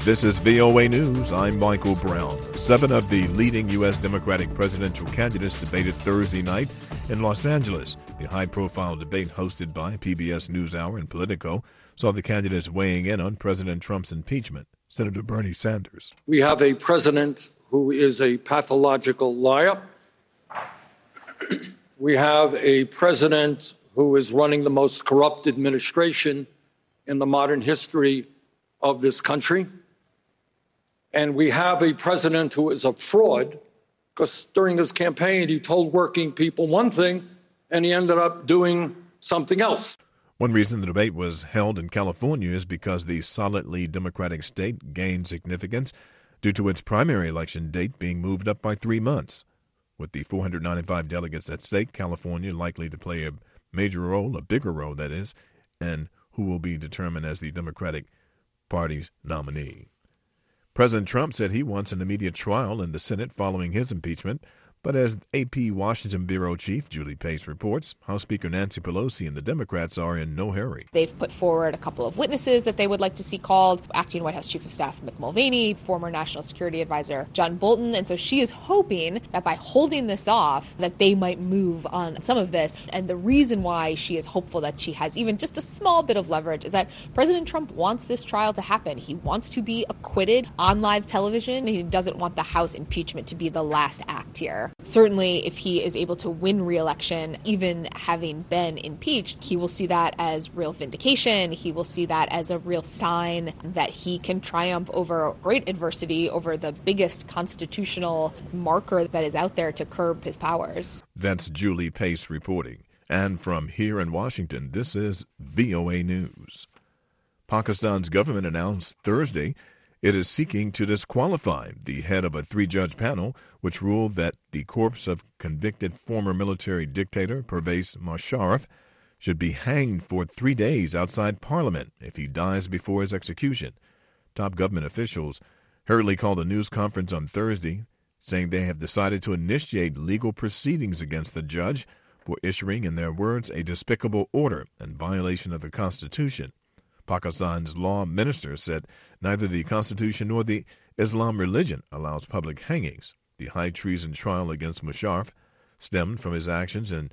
This is VOA News. I'm Michael Brown. 7 of the leading U.S. Democratic presidential candidates debated Thursday night in Los Angeles. The high-profile debate hosted by PBS NewsHour and Politico saw the candidates weighing in on President Trump's impeachment. Senator Bernie Sanders. We have a president who is a pathological liar. We have a president who is running the most corrupt administration in the modern history of this country. And we have a president who is a fraud, because during his campaign, he told working people one thing, and he ended up doing something else. One reason the debate was held in California is because the solidly Democratic state gained significance due to its primary election date being moved up by 3 months. With the 495 delegates at stake, California likely to play a major role, a bigger role, that is, and who will be determined as the Democratic Party's nominee. President Trump said he wants an immediate trial in the Senate following his impeachment, but as AP Washington Bureau Chief Julie Pace reports, House Speaker Nancy Pelosi and the Democrats are in no hurry. They've put forward a couple of witnesses that they would like to see called, acting White House Chief of Staff Mick Mulvaney, former National Security Advisor John Bolton, and so she is hoping that by holding this off, that they might move on some of this. And the reason why she is hopeful that she has even just a small bit of leverage is that President Trump wants this trial to happen. He wants to be acquitted on live television. He doesn't want the House impeachment to be the last act here. Certainly, if he is able to win re-election, even having been impeached, he will see that as real vindication. He will see that as a real sign that he can triumph over great adversity, over the biggest constitutional marker that is out there to curb his powers. That's Julie Pace reporting. And from here in Washington, this is VOA News. Pakistan's government announced Thursday it is seeking to disqualify the head of a 3-judge panel which ruled that the corpse of convicted former military dictator Pervez Musharraf should be hanged for 3 days outside Parliament if he dies before his execution. Top government officials hurriedly called a news conference on Thursday, saying they have decided to initiate legal proceedings against the judge for issuing, in their words, a despicable order in violation of the Constitution. Pakistan's law minister said neither the Constitution nor the Islam religion allows public hangings. The high treason trial against Musharraf stemmed from his actions in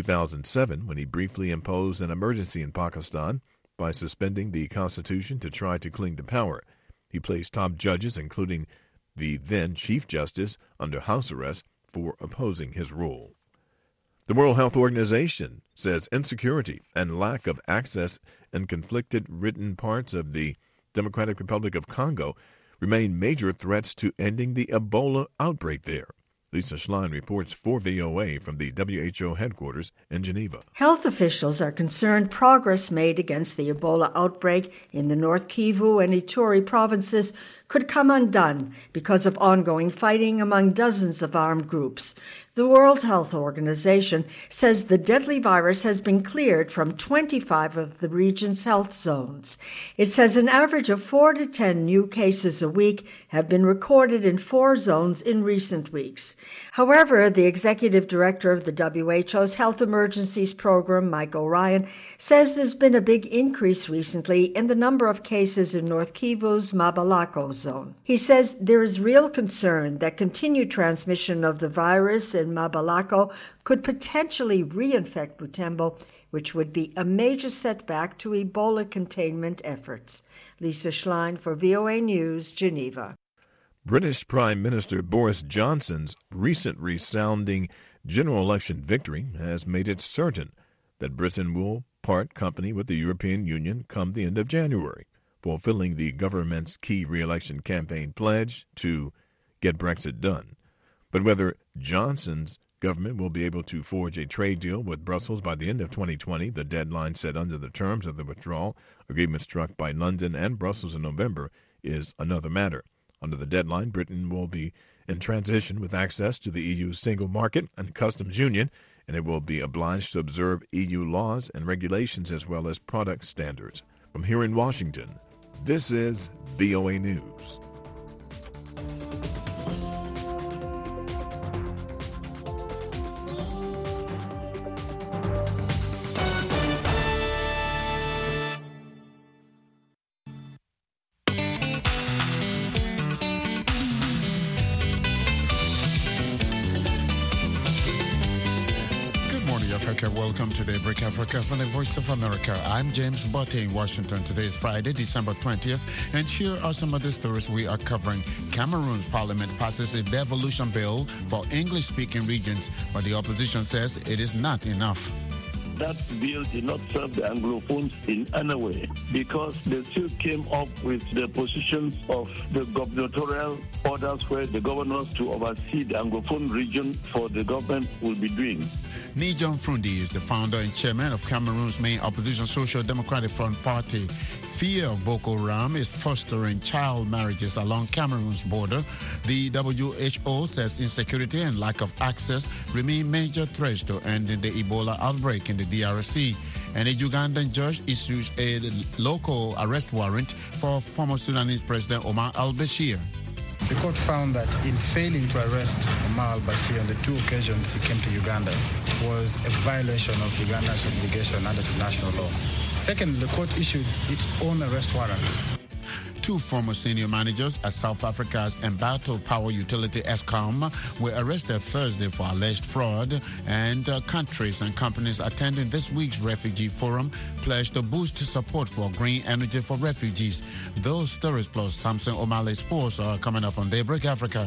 2007 when he briefly imposed an emergency in Pakistan by suspending the Constitution to try to cling to power. He placed top judges, including the then Chief Justice, under house arrest for opposing his rule. The World Health Organization says insecurity and lack of access in conflicted written parts of the Democratic Republic of Congo remain major threats to ending the Ebola outbreak there. Lisa Schlein reports for VOA from the WHO headquarters in Geneva. Health officials are concerned progress made against the Ebola outbreak in the North Kivu and Ituri provinces could come undone because of ongoing fighting among dozens of armed groups. The World Health Organization says the deadly virus has been cleared from 25 of the region's health zones. It says an average of 4 to 10 new cases a week have been recorded in 4 zones in recent weeks. However, the executive director of the WHO's Health Emergencies Program, Mike O'Ryan, says there's been a big increase recently in the number of cases in North Kivu's Mabalako zone. He says there is real concern that continued transmission of the virus in Mabalako could potentially reinfect Butembo, which would be a major setback to Ebola containment efforts. Lisa Schlein for VOA News, Geneva. British Prime Minister Boris Johnson's recent resounding general election victory has made it certain that Britain will part company with the European Union come the end of January, fulfilling the government's key re-election campaign pledge to get Brexit done. But whether Johnson's government will be able to forge a trade deal with Brussels by the end of 2020, the deadline set under the terms of the withdrawal agreement struck by London and Brussels in November, is another matter. Under the deadline, Britain will be in transition with access to the EU's single market and customs union, and it will be obliged to observe EU laws and regulations as well as product standards. From here in Washington, this is VOA News. America. Welcome to Daybreak Africa from the Voice of America. I'm James Botte in Washington. Today is Friday, December 20th, and here are some of the stories we are covering. Cameroon's parliament passes a devolution bill for English-speaking regions, but the opposition says it is not enough. That bill did not serve the Anglophones in any way because they still came up with the positions of the gubernatorial orders where the governors to oversee the Anglophone region for the government will be doing. Ni-John Frundi is the founder and chairman of Cameroon's main opposition Social Democratic Front Party. Fear of Boko Haram is fostering child marriages along Cameroon's border. The WHO says insecurity and lack of access remain major threats to ending the Ebola outbreak in the DRC. And a Ugandan judge issues a local arrest warrant for former Sudanese President Omar al-Bashir. The court found that in failing to arrest Omar al-Bashir on the two occasions he came to Uganda was a violation of Uganda's obligation under international law. Second, the court issued its own arrest warrant. Two former senior managers at South Africa's Embattled Power Utility Eskom were arrested Thursday for alleged fraud, and countries and companies attending this week's Refugee Forum pledged to boost support for green energy for refugees. Those stories plus Samson O'Malley Sports are coming up on Daybreak Africa.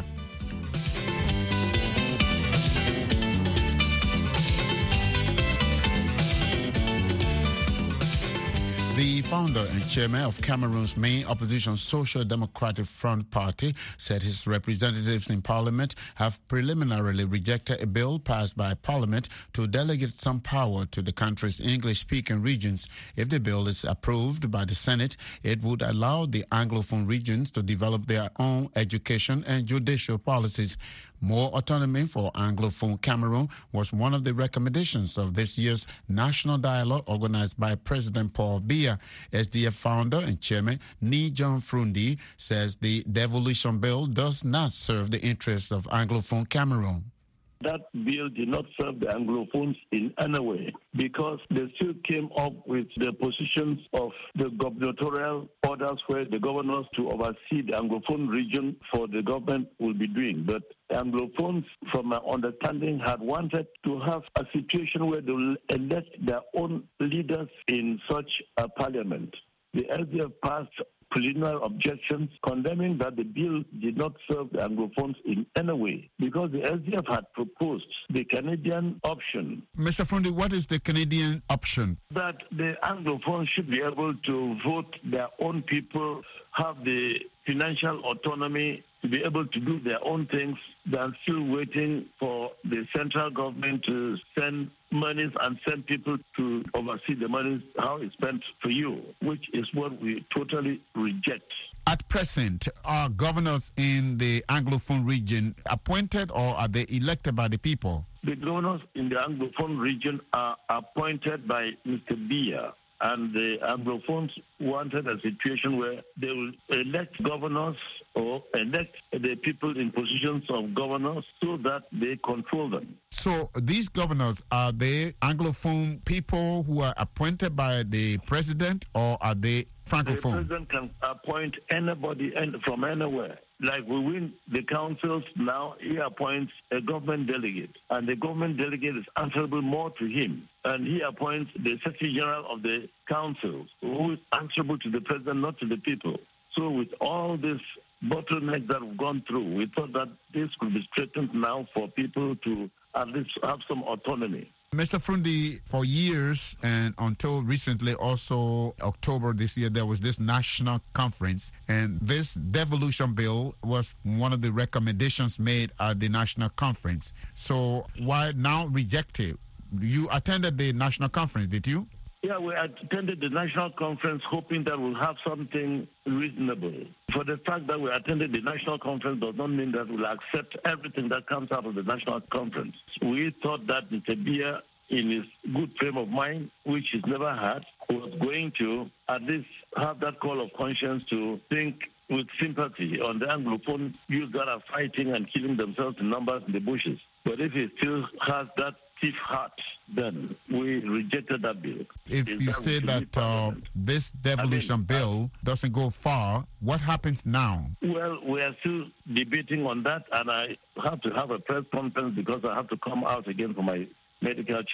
The founder and chairman of Cameroon's main opposition Social Democratic Front Party said his representatives in parliament have preliminarily rejected a bill passed by parliament to delegate some power to the country's English-speaking regions. If the bill is approved by the Senate, it would allow the Anglophone regions to develop their own education and judicial policies. More autonomy for Anglophone Cameroon was one of the recommendations of this year's national dialogue organized by President Paul Biya. SDF founder and chairman Ni-John Frundi says the devolution bill does not serve the interests of Anglophone Cameroon. That bill did not serve the Anglophones in any way because they still came up with the positions of the gubernatorial orders where the governors to oversee the Anglophone region for the government will be doing. But Anglophones, from my understanding, had wanted to have a situation where they will elect their own leaders in such a parliament. The SDF passed preliminary objections condemning that the bill did not serve the Anglophones in any way because the SDF had proposed the Canadian option. Mr. Frundi, what is the Canadian option? That the Anglophones should be able to vote their own people, have the financial autonomy to be able to do their own things than still waiting for the central government to send monies and send people to oversee the monies, how it's spent for you, which is what we totally reject. At present, are governors in the Anglophone region appointed or are they elected by the people? The governors in the Anglophone region are appointed by Mr. Biya. And the Anglophones wanted a situation where they will elect governors or elect the people in positions of governors so that they control them. So these governors, are they Anglophone people who are appointed by the president or are they Francophone? The president can appoint anybody from anywhere. Like we win the councils now, he appoints a government delegate, and the government delegate is answerable more to him. And he appoints the Secretary General of the councils, who is answerable to the president, not to the people. So with all this bottlenecks that we've gone through, we thought that this could be straightened now for people to at least have some autonomy. Mr. Frundi, for years and until recently, also October this year, there was this national conference, and this devolution bill was one of the recommendations made at the national conference. So why now reject it? You attended the national conference, did you? Yeah, we attended the national conference hoping that we'll have something reasonable. For the fact that we attended the national conference does not mean that we'll accept everything that comes out of the national conference. We thought that Mr. Biya, in his good frame of mind, which he's never had, was going to at least have that call of conscience to think with sympathy on the Anglophone youth that are fighting and killing themselves in numbers in the bushes. But if he still has that stiff heart, then we rejected that bill. If you say that this devolution bill doesn't go far, what happens now? Well, we are still debating on that, and I have to have a press conference because I have to come out again for my medical checks.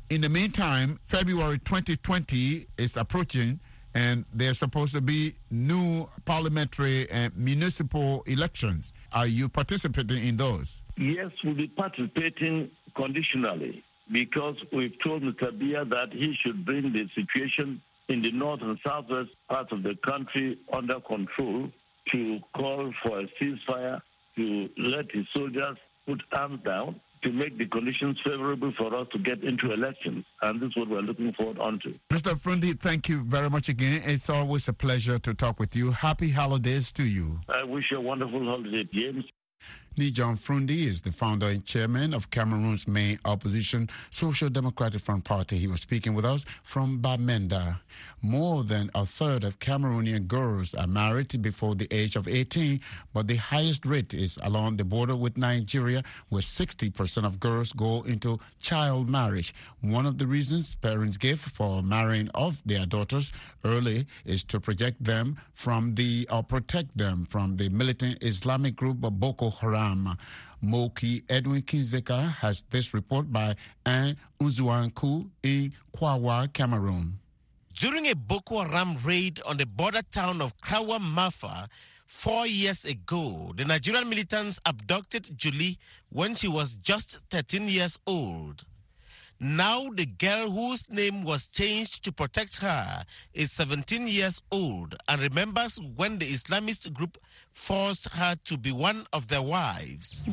In the meantime, February 2020 is approaching, and there's supposed to be new parliamentary and municipal elections. Are you participating in those? Yes, we'll be participating conditionally, because we've told Mr. Biya that he should bring the situation in the north and southwest parts of the country under control, to call for a ceasefire, to let his soldiers put arms down, to make the conditions favorable for us to get into elections. And this is what we're looking forward onto. Mr. Frundi, thank you very much again. It's always a pleasure to talk with you. Happy holidays to you. I wish you a wonderful holiday, James. Nijon Frundi is the founder and chairman of Cameroon's main opposition, Social Democratic Front Party. He was speaking with us from Bamenda. More than a third of Cameroonian girls are married before the age of 18, but the highest rate is along the border with Nigeria, where 60% of girls go into child marriage. One of the reasons parents give for marrying off their daughters early is to protect them from the militant Islamic group Boko Haram. Moki Edwin Kinzeka has this report by Anne Unzuanku in Kwawa, Cameroon. During a Boko Haram raid on the border town of Krawa Mafa 4 years ago, the Nigerian militants abducted Julie when she was just 13 years old. Now the girl, whose name was changed to protect her, is 17 years old and remembers when the Islamist group forced her to be one of their wives.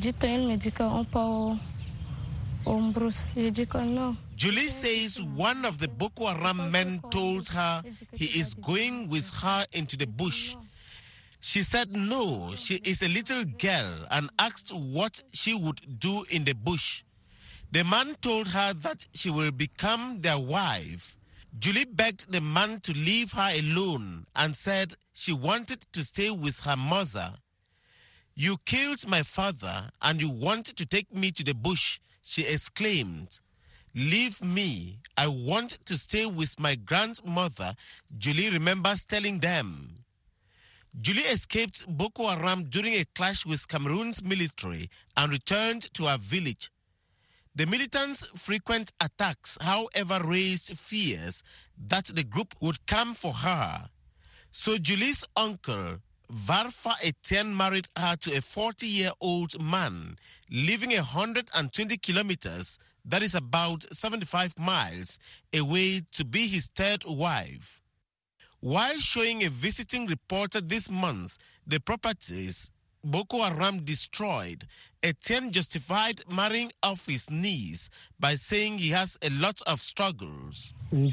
Julie says one of the Boko Haram men told her he is going with her into the bush. She said no, she is a little girl, and asked what she would do in the bush. The man told her that she will become their wife. Julie begged the man to leave her alone and said she wanted to stay with her mother. "You killed my father and you want to take me to the bush," she exclaimed. "Leave me. I want to stay with my grandmother," Julie remembers telling them. Julie escaped Boko Haram during a clash with Cameroon's military and returned to her village. The militants' frequent attacks, however, raised fears that the group would come for her. So Julie's uncle, Varfa Etienne, married her to a 40-year-old man living 120 kilometers, that is about 75 miles, away to be his third wife. While showing a visiting reporter this month the properties Boko Haram destroyed, Etienne justified marrying off his niece by saying he has a lot of struggles. "I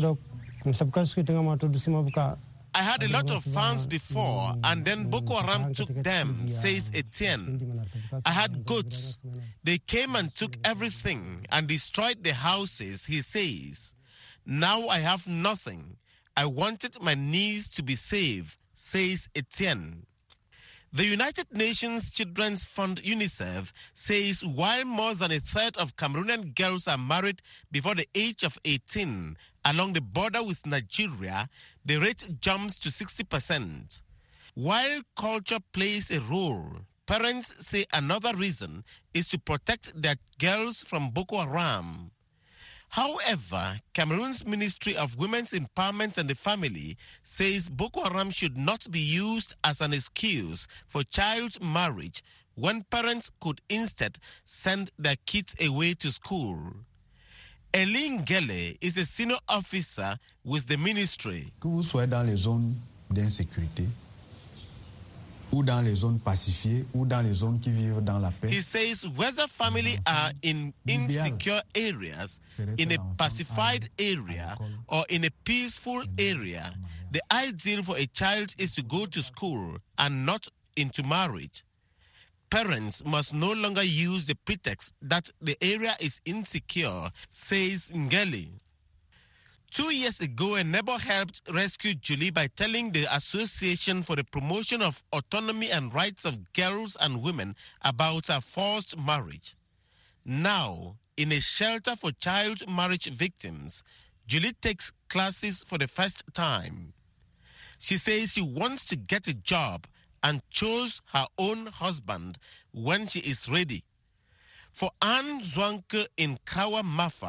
had a lot of farms before, and then Boko Haram took them," says Etienne. "I had goats. They came and took everything and destroyed the houses," he says. "Now I have nothing. I wanted my niece to be safe," says Etienne. The United Nations Children's Fund, UNICEF, says while more than a third of Cameroonian girls are married before the age of 18 along the border with Nigeria, the rate jumps to 60%. While culture plays a role, parents say another reason is to protect their girls from Boko Haram. However, Cameroon's Ministry of Women's Empowerment and the Family says Boko Haram should not be used as an excuse for child marriage when parents could instead send their kids away to school. Eileen Gele is a senior officer with the ministry. Que vous soyez dans les zones d'insécurité, ou dans les zones pacifiées, ou dans les zones qui vivent dans la paix. He says whether family are in insecure areas, in a pacified area, or in a peaceful area, the ideal for a child is to go to school and not into marriage. Parents must no longer use the pretext that the area is insecure, says Ngeli. 2 years ago, a neighbor helped rescue Julie by telling the Association for the Promotion of Autonomy and Rights of Girls and Women about her forced marriage. Now, in a shelter for child marriage victims, Julie takes classes for the first time. She says she wants to get a job and chose her own husband when she is ready. For Anne Zwanke in Krawa Mafa,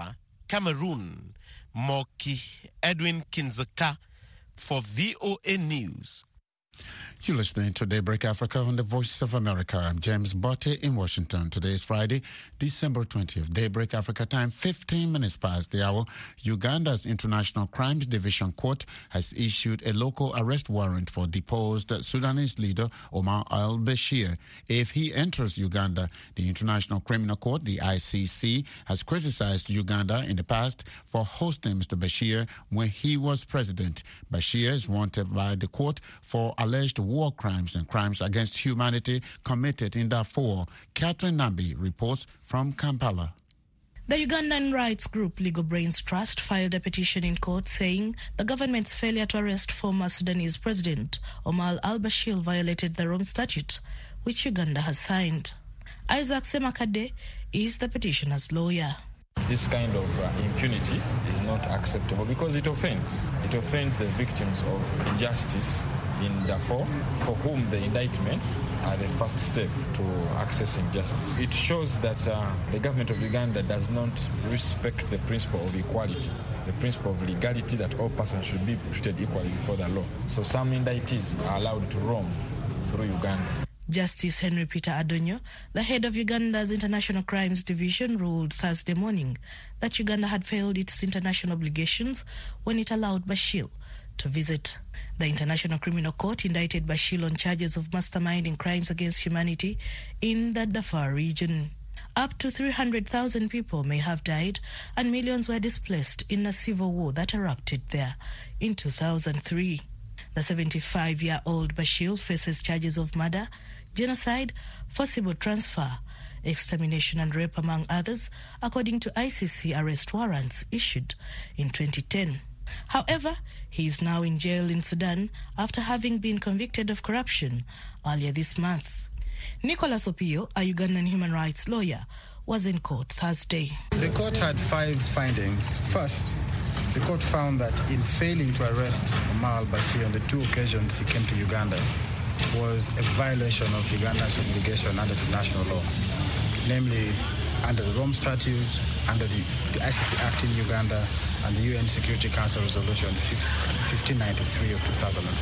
Cameroon, Moki Edwin Kinzeka for VOA News. You're listening to Daybreak Africa on the Voice of America. I'm James Botte in Washington. Today is Friday, December 20th. Daybreak Africa time, 15 minutes past the hour. Uganda's International Crimes Division Court has issued a local arrest warrant for deposed Sudanese leader Omar al-Bashir. If he enters Uganda, the International Criminal Court, the ICC, has criticized Uganda in the past for hosting Mr. Bashir when he was president. Bashir is wanted by the court for alleged war crimes and crimes against humanity committed in Darfur. Catherine Nambi reports from Kampala. The Ugandan rights group Legal Brains Trust filed a petition in court saying the government's failure to arrest former Sudanese President Omar al-Bashir violated the Rome Statute, which Uganda has signed. Isaac Semakade is the petitioner's lawyer. This kind of impunity is not acceptable because it offends. It offends the victims of injustice in Darfur, for whom the indictments are the first step to accessing justice. It shows that the government of Uganda does not respect the principle of equality, the principle of legality, that all persons should be treated equally before the law. So some indictees are allowed to roam through Uganda. Justice Henry Peter Adonyo, the head of Uganda's International Crimes Division, ruled Thursday morning that Uganda had failed its international obligations when it allowed Bashir to visit. The International Criminal Court indicted Bashir on charges of masterminding crimes against humanity in the Darfur region. Up to 300,000 people may have died and millions were displaced in a civil war that erupted there in 2003. The 75-year-old Bashir faces charges of murder, genocide, forcible transfer, extermination and rape, among others, according to ICC arrest warrants issued in 2010. However, he is now in jail in Sudan after having been convicted of corruption earlier this month. Nicholas Opio, a Ugandan human rights lawyer, was in court Thursday. The court had 5 findings. First, the court found that in failing to arrest Omar al-Bashir on the 2 occasions he came to Uganda was a violation of Uganda's obligation under international law, namely under the Rome Statute, under the ICC Act in Uganda, and the UN Security Council Resolution 1593 of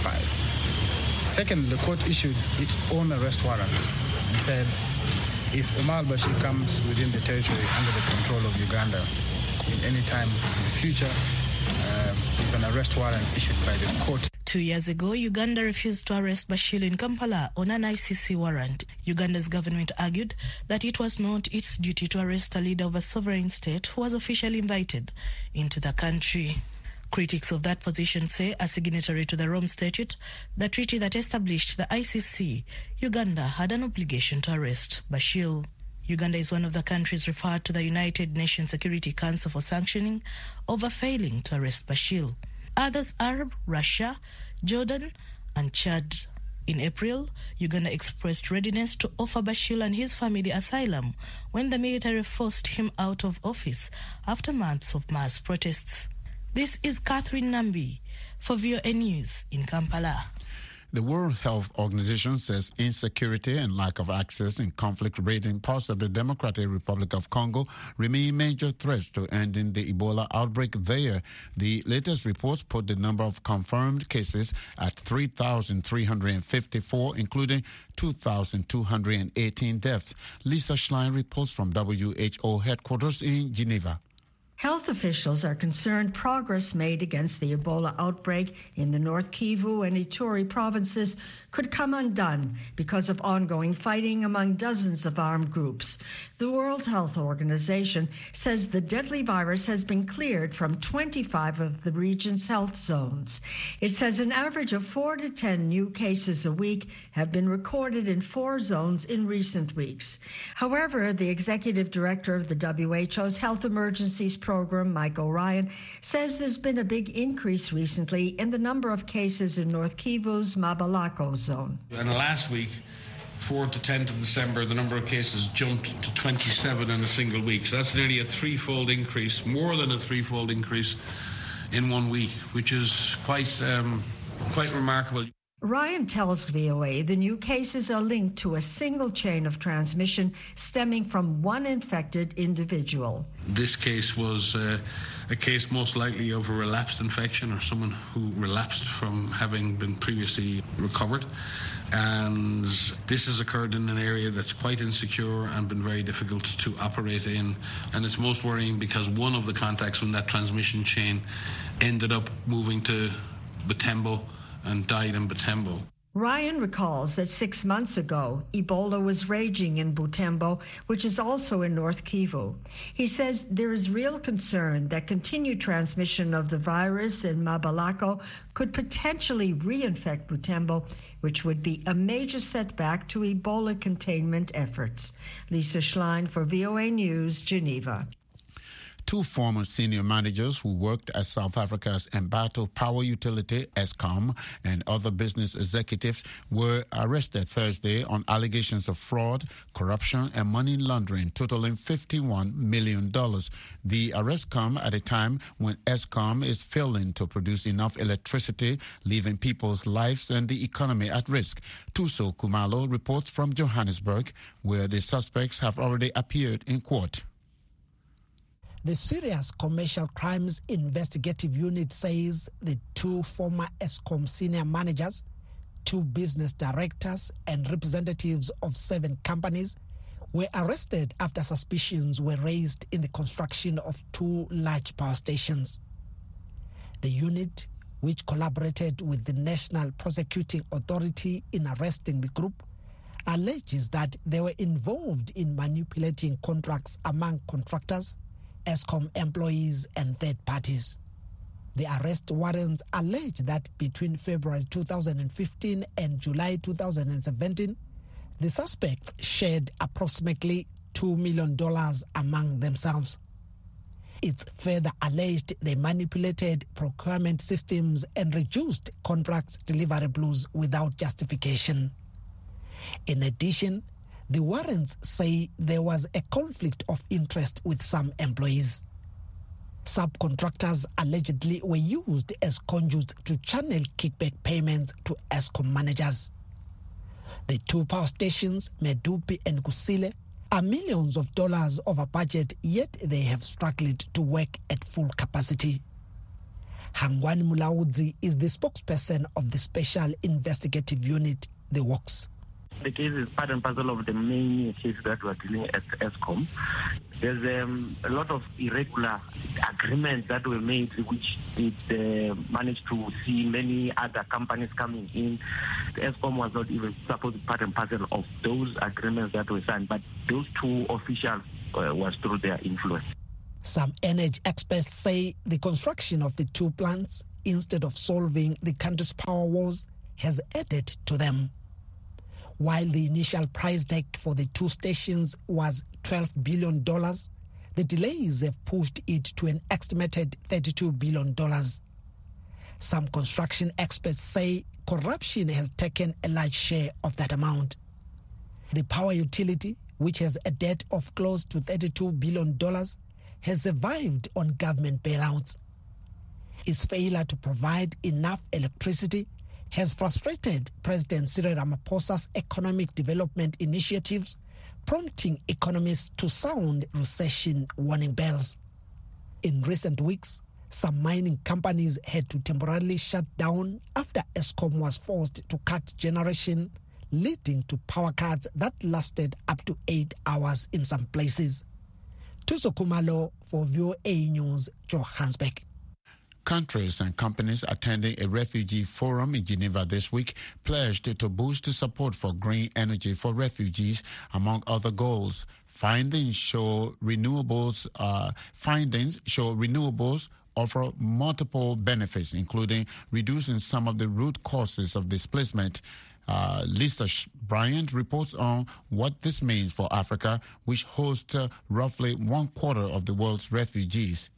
2005. Second, the court issued its own arrest warrant and said if Omar al-Bashir comes within the territory under the control of Uganda in any time in the future, it's an arrest warrant issued by the court. 2 years ago, Uganda refused to arrest Bashir in Kampala on an ICC warrant. Uganda's government argued that it was not its duty to arrest a leader of a sovereign state who was officially invited into the country. Critics of that position say, as signatory to the Rome Statute, the treaty that established the ICC, Uganda had an obligation to arrest Bashir. Uganda is one of the countries referred to the United Nations Security Council for sanctioning over failing to arrest Bashir. Others are Russia, Jordan, and Chad. In April, Uganda expressed readiness to offer Bashir and his family asylum when the military forced him out of office after months of mass protests. This is Catherine Nambi for VOA News in Kampala. The World Health Organization says insecurity and lack of access in conflict-ridden parts of the Democratic Republic of Congo remain major threats to ending the Ebola outbreak there. The latest reports put the number of confirmed cases at 3,354, including 2,218 deaths. Lisa Schlein reports from WHO headquarters in Geneva. Health officials are concerned progress made against the Ebola outbreak in the North Kivu and Ituri provinces could come undone because of ongoing fighting among dozens of armed groups. The World Health Organization says the deadly virus has been cleared from 25 of the region's health zones. It says an average of 4 to 10 new cases a week have been recorded in 4 zones in recent weeks. However, the executive director of the WHO's Health Emergencies Program, Mike O'Ryan, says there's been a big increase recently in the number of cases in North Kivu's Mabalako zone. And last week, 4th to 10th of December, the number of cases jumped to 27 in a single week. So that's nearly a threefold increase, more than a threefold increase in 1 week, which is quite remarkable. Ryan tells VOA the new cases are linked to a single chain of transmission stemming from one infected individual. This case was a case most likely of a relapsed infection or someone who relapsed from having been previously recovered. And this has occurred in an area that's quite insecure and been very difficult to operate in. And it's most worrying because one of the contacts from that transmission chain ended up moving to Butembo and died in Butembo. Ryan recalls that 6 months ago, Ebola was raging in Butembo, which is also in North Kivu. He says there is real concern that continued transmission of the virus in Mabalako could potentially reinfect Butembo, which would be a major setback to Ebola containment efforts. Lisa Schlein for VOA News, Geneva. Two former senior managers who worked at South Africa's Embattled Power Utility, Eskom, and other business executives were arrested Thursday on allegations of fraud, corruption, and money laundering totaling $51 million. The arrests come at a time when Eskom is failing to produce enough electricity, leaving people's lives and the economy at risk. Tuso Kumalo reports from Johannesburg, where the suspects have already appeared in court. The Serious Commercial Crimes Investigative Unit says the two former Eskom senior managers, two business directors, and representatives of 7 companies were arrested after suspicions were raised in the construction of 2 large power stations. The unit, which collaborated with the National Prosecuting Authority in arresting the group, alleges that they were involved in manipulating contracts among contractors, Eskom employees and third parties. The arrest warrants allege that between February 2015 and July 2017, the suspects shared approximately $2 million among themselves. It's further alleged they manipulated procurement systems and reduced contract deliverables without justification. In addition, the warrants say there was a conflict of interest with some employees. Subcontractors allegedly were used as conduits to channel kickback payments to Eskom managers. The 2 power stations, Medupi and Kusile, are millions of dollars over budget, yet they have struggled to work at full capacity. Hangwani Mulaudzi is the spokesperson of the Special Investigative Unit, the WOX. The case is part and parcel of the main case that we're dealing at Eskom. There's a lot of irregular agreements that were made, which it managed to see many other companies coming in. The Eskom was not even supposed to be part and parcel of those agreements that were signed, but those 2 officials was through their influence. Some energy experts say the construction of the 2 plants, instead of solving the country's power woes, has added to them. While the initial price tag for the 2 stations was $12 billion, the delays have pushed it to an estimated $32 billion. Some construction experts say corruption has taken a large share of that amount. The power utility, which has a debt of close to $32 billion, has survived on government bailouts. Its failure to provide enough electricity has frustrated President Cyril Ramaphosa's economic development initiatives, prompting economists to sound recession warning bells. In recent weeks, some mining companies had to temporarily shut down after Eskom was forced to cut generation, leading to power cuts that lasted up to 8 hours in some places. Tuso Kumalo for VOA News, Johannesburg. Countries and companies attending a refugee forum in Geneva this week pledged to boost support for green energy for refugees, among other goals. Findings show renewables offer multiple benefits, including reducing some of the root causes of displacement. Lisa Bryant reports on what this means for Africa, which hosts roughly 1/4 of the world's refugees.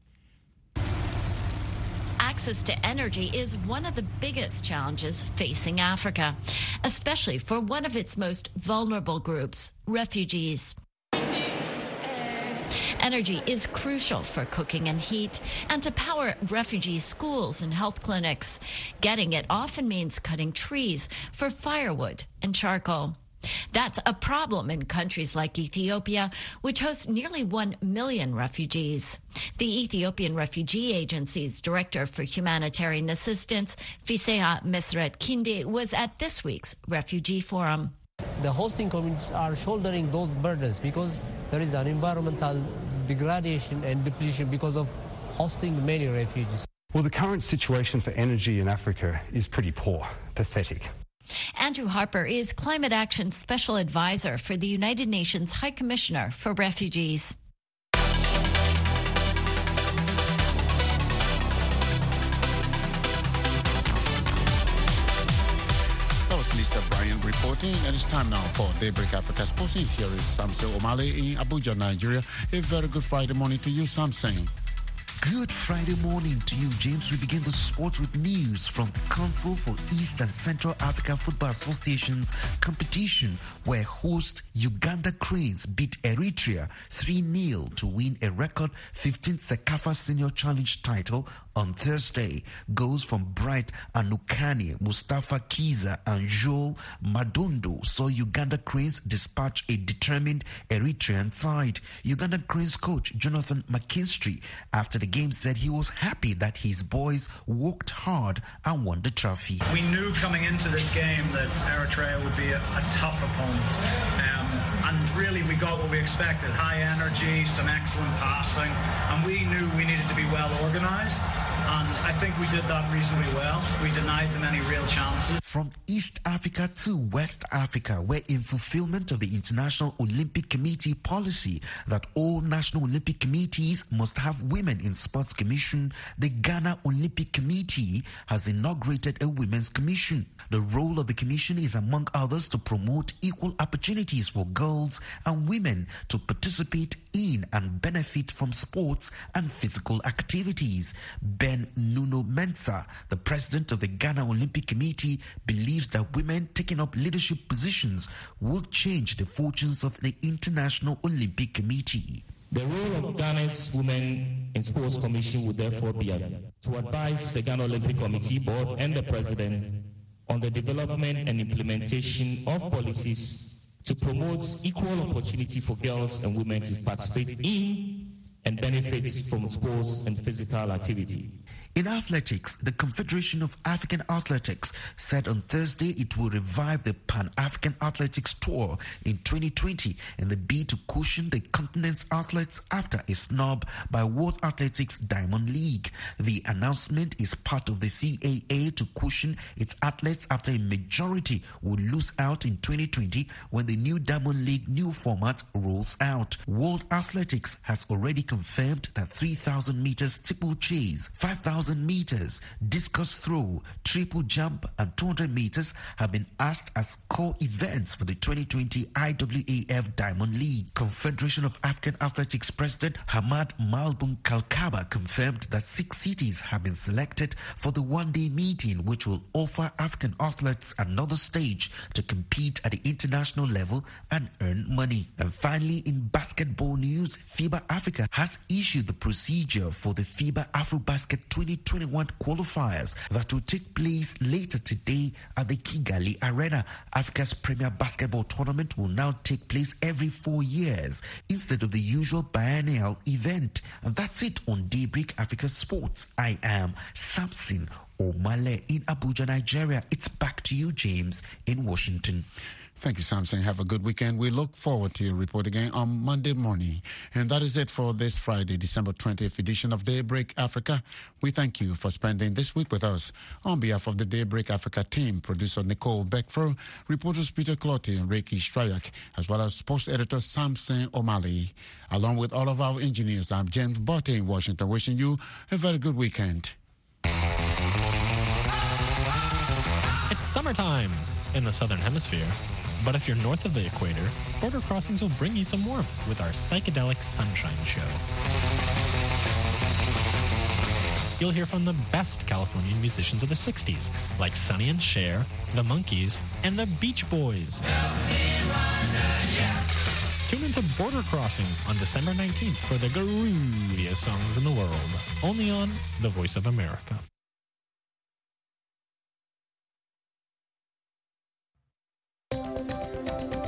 Access to energy is one of the biggest challenges facing Africa, especially for one of its most vulnerable groups, refugees. Energy is crucial for cooking and heat and to power refugee schools and health clinics. Getting it often means cutting trees for firewood and charcoal. That's a problem in countries like Ethiopia, which hosts nearly 1 million refugees. The Ethiopian Refugee Agency's Director for Humanitarian Assistance, Fiseha Mesret Kinde, was at this week's Refugee Forum. The hosting communities are shouldering those burdens because there is an environmental degradation and depletion because of hosting many refugees. Well, the current situation for energy in Africa is pretty poor, pathetic. Andrew Harper is Climate Action Special Advisor for the United Nations High Commissioner for Refugees. That was Lisa Bryant reporting, and it's time now for Daybreak Africa Sports. Here is Samson Omale in Abuja, Nigeria. A very good Friday morning to you, Samson. Good Friday morning to you, James. We begin the sport with news from the Council for East and Central Africa Football Association's competition, where host Uganda Cranes beat Eritrea 3-0 to win a record 15th CECAFA Senior Challenge title on Thursday. Goals from Bright Anukani, Mustafa Kiza and Joel Madondo saw Uganda Cranes dispatch a determined Eritrean side. Uganda Cranes coach Jonathan McKinstry, after the game, said he was happy that his boys worked hard and won the trophy. We knew coming into this game that Eritrea would be a tough opponent. And really we got what we expected. High energy, some excellent passing, and we knew we needed to be well organised. And I think we did that reasonably well. We denied them any real chances. From East Africa to West Africa, where in fulfillment of the International Olympic Committee policy that all national Olympic committees must have women in sports commission, the Ghana Olympic Committee has inaugurated a women's commission. The role of the commission is, among others, to promote equal opportunities for girls and women to participate in and benefit from sports and physical activities. Ben Nuno Mensah, the president of the Ghana Olympic Committee, believes that women taking up leadership positions will change the fortunes of the International Olympic Committee. The role of Ghana's Women in Sports Commission would therefore be to advise the Ghana Olympic Committee board and the president on the development and implementation of policies to promote equal opportunity for girls and women to participate in and benefit from sports and physical activity. In athletics, the Confederation of African Athletics said on Thursday it will revive the Pan-African Athletics Tour in 2020 in the bid to cushion the continent's athletes after a snub by World Athletics Diamond League. The announcement is part of the CAA to cushion its athletes after a majority will lose out in 2020 when the new Diamond League new format rolls out. World Athletics has already confirmed that 3,000 meters steeplechase, 5,000 meters, discus throw, triple jump and 200 meters have been asked as core events for the 2020 IAAF Diamond League. Confederation of African Athletics President Hamad Malbun Kalkaba confirmed that 6 cities have been selected for the one-day meeting, which will offer African athletes another stage to compete at the international level and earn money. And finally, in basketball news, FIBA Africa has issued the procedure for the FIBA AfroBasket 2021 qualifiers that will take place later today at the Kigali Arena. Africa's premier basketball tournament will now take place every 4 years instead of the usual biennial event. And that's it on Daybreak Africa Sports. I am Samson Omale in Abuja, Nigeria. It's back to you, James, in Washington. Thank you, Samson. Have a good weekend. We look forward to your report again on Monday morning. And that is it for this Friday, December 20th edition of Daybreak Africa. We thank you for spending this week with us. On behalf of the Daybreak Africa team, producer Nicole Beckfro, reporters Peter Clotti and Reiki Strayak, as well as sports editor Samson Omale. Along with all of our engineers, I'm James Botte in Washington, wishing you a very good weekend. It's summertime in the Southern Hemisphere. But if you're north of the equator, Border Crossings will bring you some warmth with our Psychedelic Sunshine Show. You'll hear from the best Californian musicians of the 60s, like Sonny and Cher, the Monkees, and the Beach Boys. Tune into Border Crossings on December 19th for the grooviest songs in the world, only on The Voice of America.